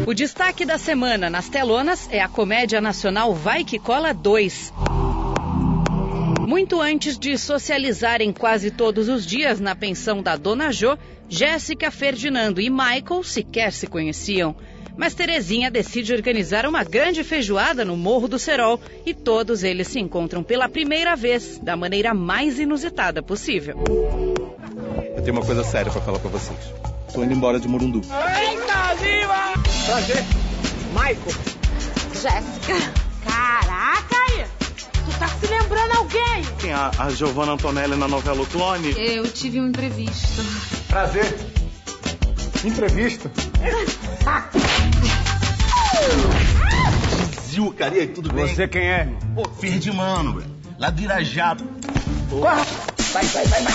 O destaque da semana nas telonas é a comédia nacional Vai Que Cola 2. Muito antes de socializarem quase todos os dias na pensão da Dona Jo, Jéssica, Ferdinando e Michael sequer se conheciam. Mas Terezinha decide organizar uma grande feijoada no Morro do Cerol e todos eles se encontram pela primeira vez, da maneira mais inusitada possível. Eu tenho uma coisa séria pra falar pra vocês. Tô indo embora de Morundu. Eita, viva! Prazer. Michael. Jéssica. Caraca aí! Tu tá se lembrando alguém? Quem? A Giovanna Antonelli na novela O Clone? Eu tive um imprevisto. Prazer. Imprevisto? Cara, e aí, tudo bem? Você quem é? Pô, Ferdinando, velho. Lá do Irajá. Corra! Vai.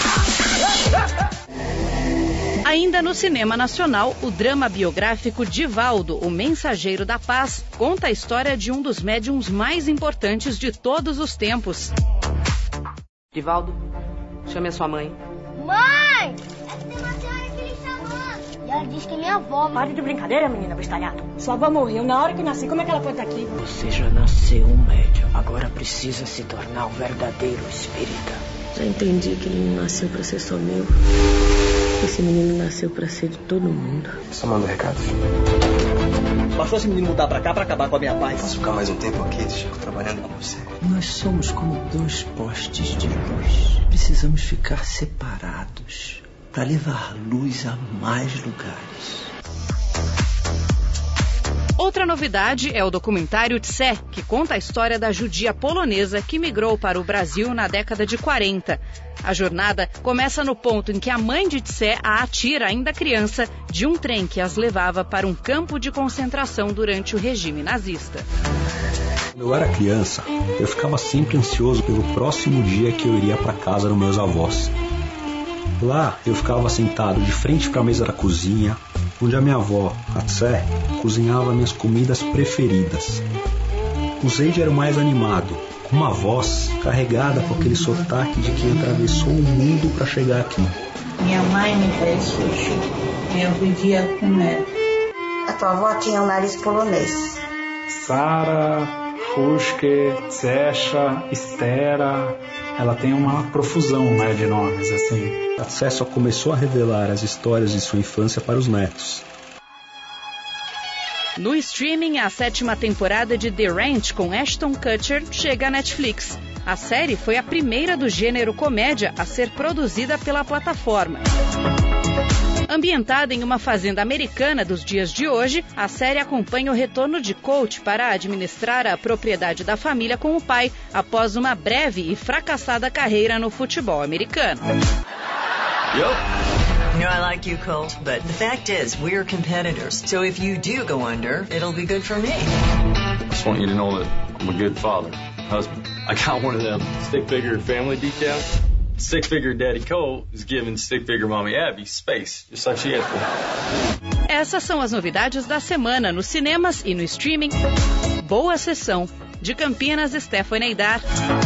Ainda no cinema nacional, o drama biográfico Divaldo, o Mensageiro da Paz, conta a história de um dos médiuns mais importantes de todos os tempos. Divaldo, chame a sua mãe. Mãe! Tem uma senhora aqui lhe chamando. E ela diz que é minha avó. Pare de brincadeira, menina bestalhada. Sua avó morreu na hora que nasci. Como é que ela pode estar aqui? Você já nasceu um médium. Agora precisa se tornar um verdadeiro espírita. Já entendi que ele não nasceu pra ser só meu. Esse menino nasceu pra ser de todo mundo. Só manda recados. Bastou esse menino mudar pra cá pra acabar com a minha paz. Posso ficar mais um tempo aqui, Chico, trabalhando com você? Nós somos como dois postes de luz. Precisamos ficar separados para levar luz a mais lugares. Outra novidade é o documentário Tse, que conta a história da judia polonesa que migrou para o Brasil na década de 40. A jornada começa no ponto em que a mãe de Tse a atira, ainda criança, de um trem que as levava para um campo de concentração durante o regime nazista. Quando eu era criança, eu ficava sempre ansioso pelo próximo dia que eu iria para casa dos meus avós. Lá, eu ficava sentado de frente para a mesa da cozinha, onde a minha avó, a Tse, cozinhava minhas comidas preferidas. O Zeide era o mais animado, com uma voz carregada com aquele sotaque de quem atravessou o mundo para chegar aqui. Minha mãe me fez sushi. Eu podia comer. A tua avó tinha um nariz polonês. Sara, Fuske, Tsesha, Estera. Ela tem uma profusão, né, de nomes, assim. A Tse só começou a revelar as histórias de sua infância para os netos. No streaming, a 7ª temporada de The Ranch com Ashton Kutcher chega à Netflix. A série foi a primeira do gênero comédia a ser produzida pela plataforma. Ambientada em uma fazenda americana dos dias de hoje, a série acompanha o retorno de Coach para administrar a propriedade da família com o pai, após uma breve e fracassada carreira no futebol americano. You know, I like you, Colt, but the fact is, we're competitors. So if you do go under, it'll be good for me. I just want you to know that I'm a good father, husband. I got one of them stick-figure family decals. Stick-figure Daddy Cole is giving stick-figure Mommy Abby space, just like she had for. Essas são as novidades da semana nos cinemas e no streaming. Boa sessão. De Campinas, Stephanie Aidar.